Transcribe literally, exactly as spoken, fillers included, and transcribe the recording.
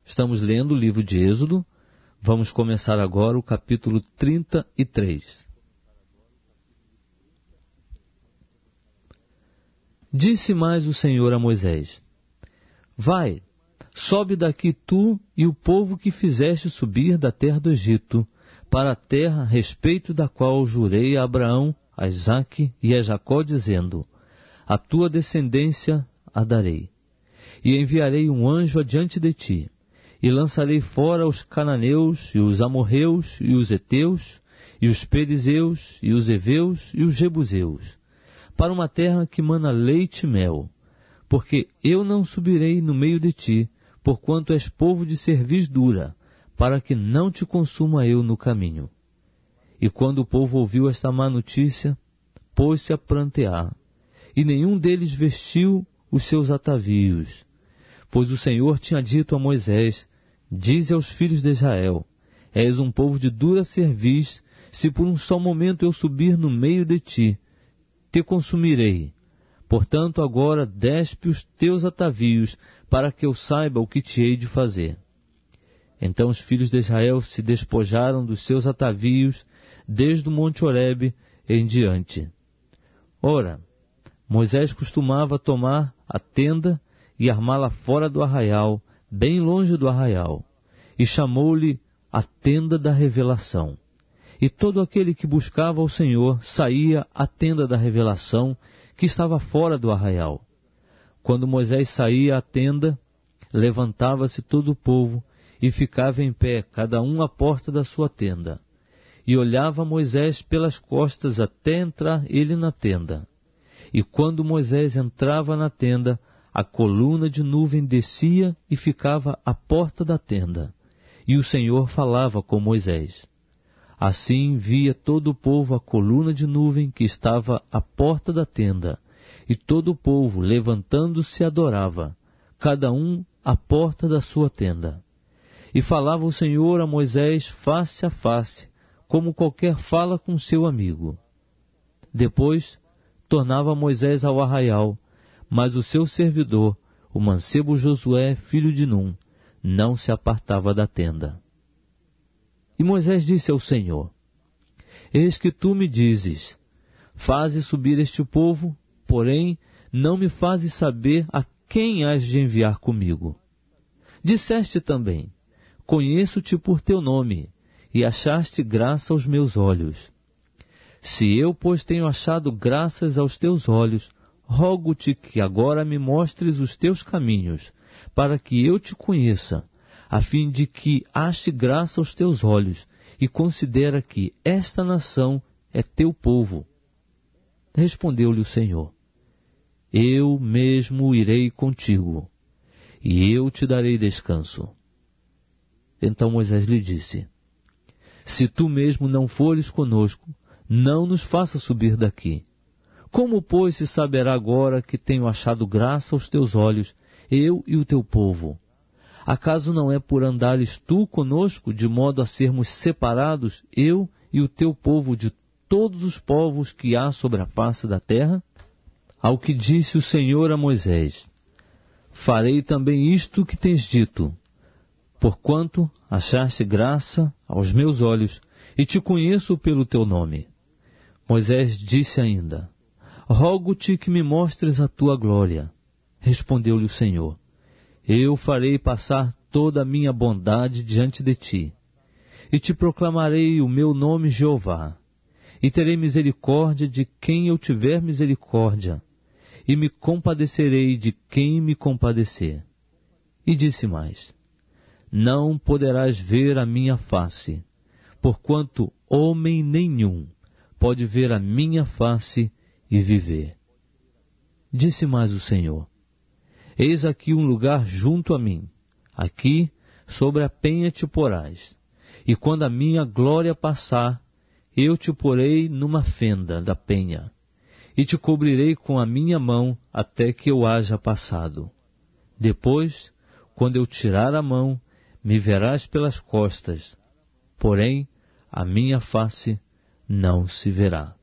Estamos lendo o livro de Êxodo. Vamos começar agora o capítulo trinta e três. Disse mais o Senhor a Moisés: Vai, sobe daqui tu e o povo que fizeste subir da terra do Egito, para a terra a respeito da qual jurei a Abraão, a Isaque e a Jacó, dizendo: A tua descendência a darei. E enviarei um anjo adiante de ti, e lançarei fora os cananeus, e os amorreus, e os heteus, e os perizeus, e os heveus, e os jebuseus, para uma terra que mana leite e mel, porque eu não subirei no meio de ti, porquanto és povo de cerviz dura, para que não te consuma eu no caminho. E quando o povo ouviu esta má notícia, pôs-se a prantear, e nenhum deles vestiu os seus atavios. Pois o Senhor tinha dito a Moisés: Dize aos filhos de Israel: És um povo de dura cerviz, se por um só momento eu subir no meio de ti, te consumirei. Portanto, agora despe os teus atavios, para que eu saiba o que te hei de fazer. Então os filhos de Israel se despojaram dos seus atavios, desde o monte Horebe em diante. Ora, Moisés costumava tomar a tenda e armá-la fora do arraial, bem longe do arraial, e chamou-lhe a tenda da revelação. E todo aquele que buscava o Senhor saía à tenda da revelação, que estava fora do arraial. Quando Moisés saía à tenda, levantava-se todo o povo e ficava em pé, cada um à porta da sua tenda. E olhava Moisés pelas costas até entrar ele na tenda. E quando Moisés entrava na tenda, a coluna de nuvem descia e ficava à porta da tenda, e o Senhor falava com Moisés. Assim via todo o povo a coluna de nuvem que estava à porta da tenda, e todo o povo, levantando-se, adorava, cada um à porta da sua tenda. E falava o Senhor a Moisés face a face, como qualquer fala com seu amigo. Depois tornava Moisés ao arraial, mas o seu servidor, o mancebo Josué, filho de Num, não se apartava da tenda. E Moisés disse ao Senhor: Eis que tu me dizes: Faze subir este povo, porém não me fazes saber a quem has de enviar comigo. Disseste também: Conheço-te por teu nome, e achaste graça aos meus olhos. Se eu, pois, tenho achado graças aos teus olhos, rogo-te que agora me mostres os teus caminhos, para que eu te conheça, a fim de que ache graça aos teus olhos, e considera que esta nação é teu povo. Respondeu-lhe o Senhor: Eu mesmo irei contigo, e eu te darei descanso. Então Moisés lhe disse: Se tu mesmo não fores conosco, não nos faça subir daqui. Como, pois, se saberá agora que tenho achado graça aos teus olhos, eu e o teu povo? Acaso não é por andares tu conosco, de modo a sermos separados, eu e o teu povo, de todos os povos que há sobre a face da terra? Ao que disse o Senhor a Moisés: Farei também isto que tens dito, porquanto achaste graça aos meus olhos, e te conheço pelo teu nome. Moisés disse ainda: Rogo-te que me mostres a tua glória. Respondeu-lhe o Senhor: Eu farei passar toda a minha bondade diante de ti, e te proclamarei o meu nome Jeová, e terei misericórdia de quem eu tiver misericórdia, e me compadecerei de quem me compadecer. E disse mais: Não poderás ver a minha face, porquanto homem nenhum pode ver a minha face e viver. Disse mais o Senhor: Eis aqui um lugar junto a mim, aqui sobre a penha te porás, e quando a minha glória passar, eu te porei numa fenda da penha, e te cobrirei com a minha mão até que eu haja passado. Depois, quando eu tirar a mão, me verás pelas costas, porém a minha face não se verá.